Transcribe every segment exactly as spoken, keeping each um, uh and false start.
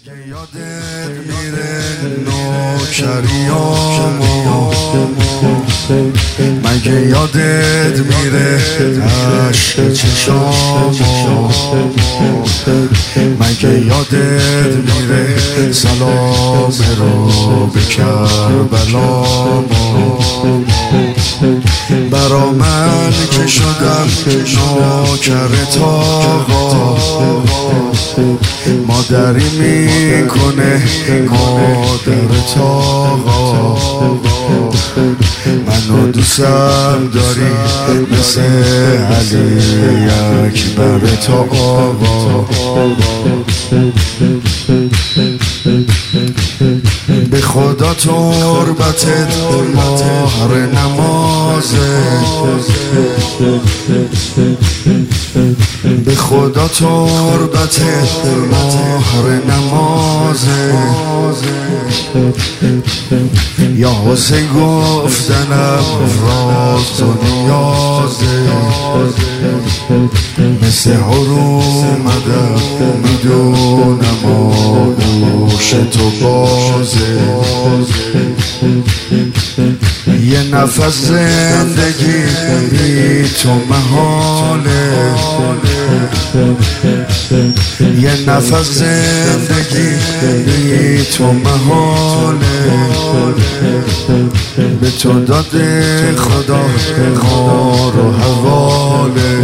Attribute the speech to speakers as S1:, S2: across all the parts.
S1: مگه یادت میره نوکریامو، مگه یادت میره عشق چشامو، مگه یادت میره سلام رو به کربلامو. برا من که شدم نوکر تاقا، مادری میکنه مادر تاقا. منو دوستم داری مثل علی اکبر تاقا. به خدا تربتت مهر نمازه، به خدا تربتت مهر نمازه. یا حسین گفتنم راز و نیازه، مثل حرومدم میدونم آغوش تو بازه. یه نفس زندگی بی تو محاله، یه نفس زندگی بی تو محاله. به تو داده خدا خار و حواله.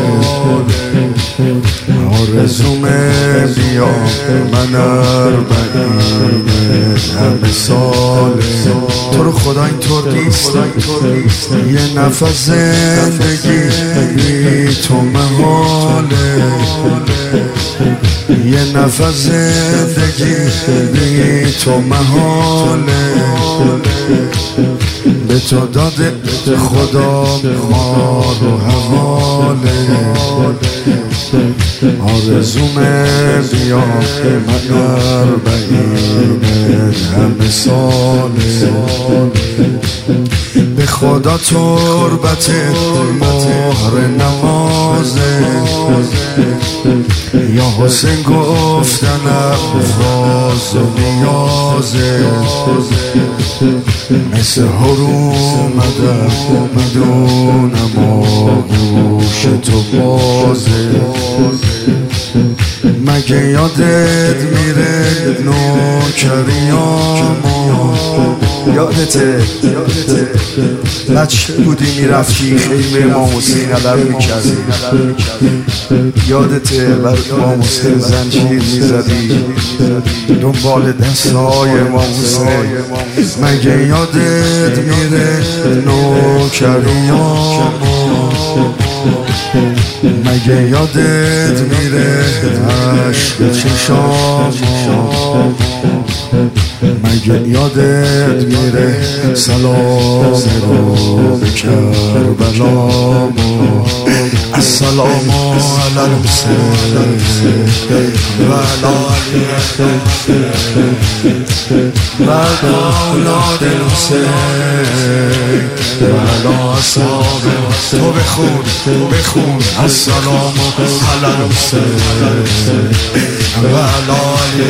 S1: آرزومه بیا من اربعین همه ساله. تو رو خدا اینطور نیست، یه نفس زندگی بی تو محاله، یه نفس زندگی بی تو محاله. به تو داده خدا مار و حواله. آرزومه بیا من اربعین همه ساله. به خدا تربت مهر نمازه، یا حسین گفتنم راز و نیازه. مثل حرومدم میدونم آغوش تو بازه. مگه یادت میره نوکریامو، یادته بچه بودی میرفتی خیمه امام حسین علم میکردی، یادته بر امام حسین زنجیر میزدی دنبال دستای امام حسین. مگه یادت میره نوکریامو، مگه یادت میره عشق چشامو، مگه یادت میره سلام رو به کربلامو. السلام علی الحسین و علی و اولاد الحسین و علی اصحاب. تو بخون بخون السلام علی الحسین و علی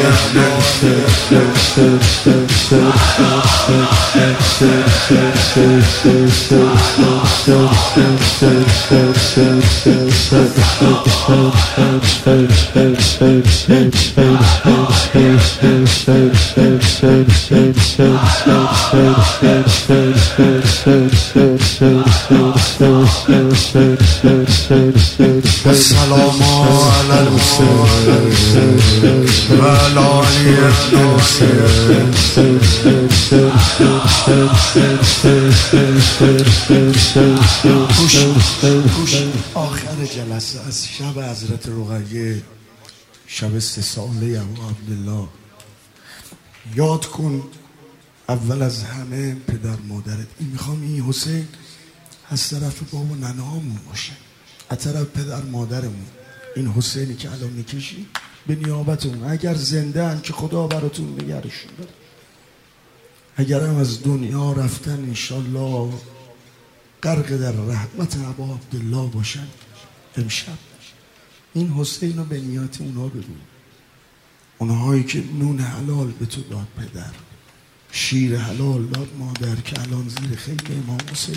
S1: السلام علی الحسین و علی الحسین. آخر جلسه از شب حضرت رقیه، شب سه ساله ابو عبدالله، یاد کن اول از همه پدر مادرت. این میخوام این حسین از طرف بابا و ننهامون باشه، از طرف پدر مادرمون. این حسینی که الان میکشی به نیابتون، اگر زنده هن که خدا براتون نگرشون داره، اگر هم از دنیا رفتن انشالله غرق در رحمت ابا عبدالله باشن. امشب این حسین رو به نیات اونا بگو. اونهایی که نون حلال به تو داد پدر، شیر حلال داد مادر که الان زیر خیلی امام حسین.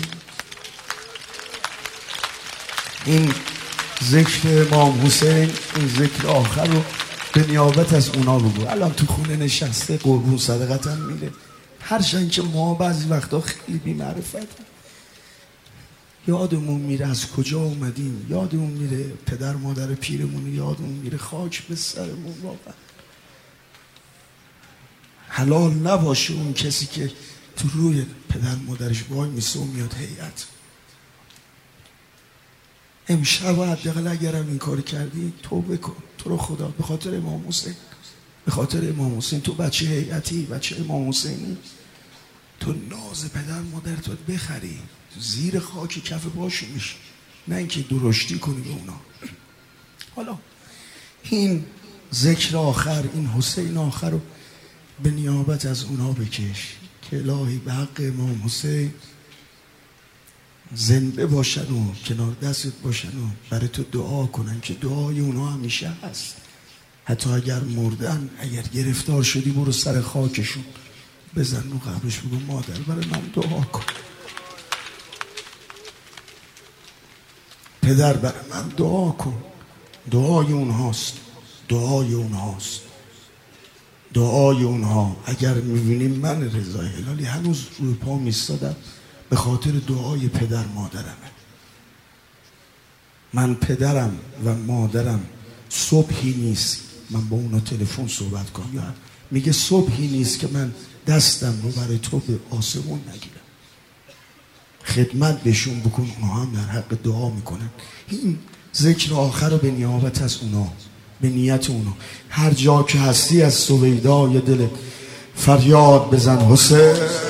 S1: این ذکر امام حسین، این ذکر آخر رو به نیابت از اونا بگو. الان تو خونه نشسته قربون صدقت هم میره، هرچند که ما بعضی وقتا خیلی بی معرفت یادمون میره از کجا اومدیم، یادمون میره پدر مادر پیرمون، یادمون میره خاک به سرمون. واقعا حلال نباشه اون کسی که تو روی پدر مادرش وای میسه و میاد هیئت. امشب حداقل اگرم این کار کردی توبه کن، تو رو خدا، به خاطر امام حسین، به خاطر امام حسین. تو بچه هیئتی، بچه امام حسینی، تو ناز پدر مادرت بخری، تو زیر خاک کف پاشو میشی، نه اینکه درشتی کنی به اونا. حالا این ذکر آخر، این حسین آخر رو به نیابت از اونا بکش که الهی به حق امام حسین زنده باشن و کنار دستت باشن و برای تو دعا کنن، که دعای اونا همیشه هست. حتی اگر مردن، اگر گرفتار شدی، برو سر خاکشون بزن و قبرش بگو مادر برای من دعا کن، پدر برای من دعا کن. دعای اونهاست، دعای اونهاست، دعای اونها. اگر میبینیم من رضا هلالی هنوز روی پا میستادم، به خاطر دعای پدر مادرمه. من پدرم و مادرم صبحی نیست من با اونا تلفن صحبت کنم، یا میگه صبحی نیست که من دستم رو برای تو به آسمون نگیرم. خدمت بهشون بکن، اونا هم در حق دعا میکنن. این ذکر آخر رو به نیابت از اونا، به نیت اونا. هر جا که هستی از سویدای دل فریاد بزن حسین.